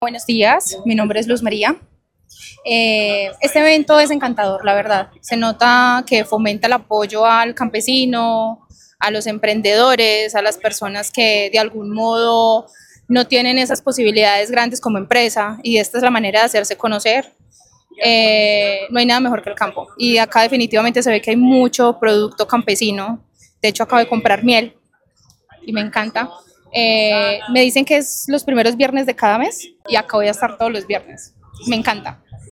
Buenos días, mi nombre es Luz María. Este evento es encantador, la verdad. Se nota que fomenta el apoyo al campesino, a los emprendedores, a las personas que de algún modo no tienen esas posibilidades grandes como empresa y esta es la manera de hacerse conocer. No hay nada mejor que el campo y acá definitivamente se ve que hay mucho producto campesino. De hecho, acabo de comprar miel y me encanta. Me dicen que es los primeros viernes de cada mes y acá voy a estar todos los viernes. Me encanta.